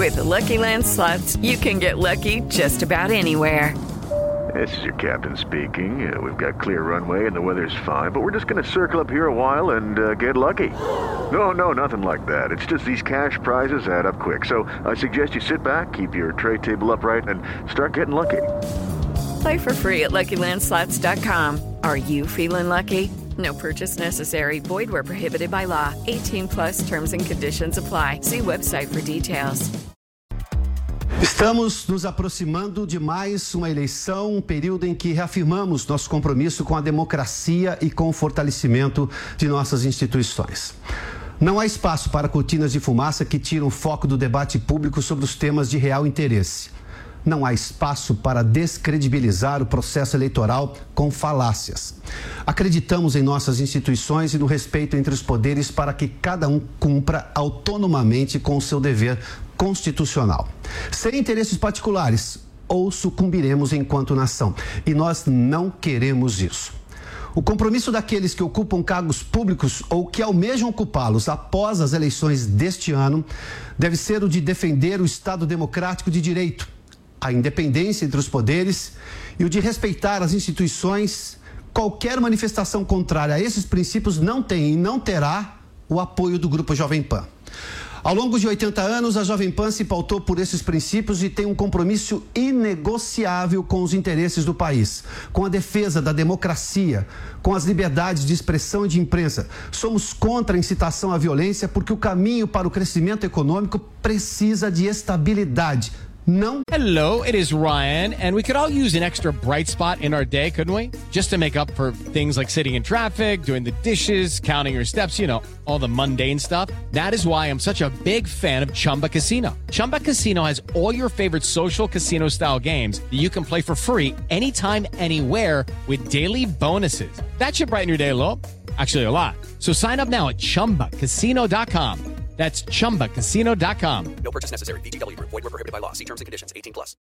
With the Lucky Land Slots, you can get lucky just about anywhere. This is your captain speaking. We've got clear runway and the weather's fine, but we're just going to circle up here a while and get lucky. No, nothing like that. It's just these cash prizes add up quick. So I suggest you sit back, keep your tray table upright, and start getting lucky. Play for free at LuckyLandSlots.com. Are you feeling lucky? No purchase necessary. Void where prohibited by law. 18 plus terms and conditions apply. See website for details. Estamos nos aproximando de mais uma eleição, um período em que reafirmamos nosso compromisso com a democracia e com o fortalecimento de nossas instituições. Não há espaço para cortinas de fumaça que tiram o foco do debate público sobre os temas de real interesse. Não há espaço para descredibilizar o processo eleitoral com falácias. Acreditamos em nossas instituições e no respeito entre os poderes para que cada um cumpra autonomamente com o seu dever constitucional. Sem interesses particulares, ou sucumbiremos enquanto nação. E nós não queremos isso. O compromisso daqueles que ocupam cargos públicos ou que almejam ocupá-los após as eleições deste ano deve ser o de defender o Estado democrático de direito, a independência entre os poderes e o de respeitar as instituições. Qualquer manifestação contrária a esses princípios não tem e não terá o apoio do Grupo Jovem Pan. Ao longo de 80 anos, a Jovem Pan se pautou por esses princípios e tem um compromisso inegociável com os interesses do país, com a defesa da democracia, com as liberdades de expressão e de imprensa. Somos contra a incitação à violência porque o caminho para o crescimento econômico precisa de estabilidade. No. Hello, it is Ryan, and we could all use an extra bright spot in our day, couldn't we? Just to make up for things like sitting in traffic, doing the dishes, counting your steps, you know, all the mundane stuff. That is why I'm such a big fan of Chumba Casino. Chumba Casino has all your favorite social casino-style games that you can play for free anytime, anywhere with daily bonuses. That should brighten your day a little. Actually, a lot. So sign up now at ChumbaCasino.com. That's ChumbaCasino.com. No purchase necessary. VGW Group. Void where prohibited by law. See terms and conditions. 18 plus.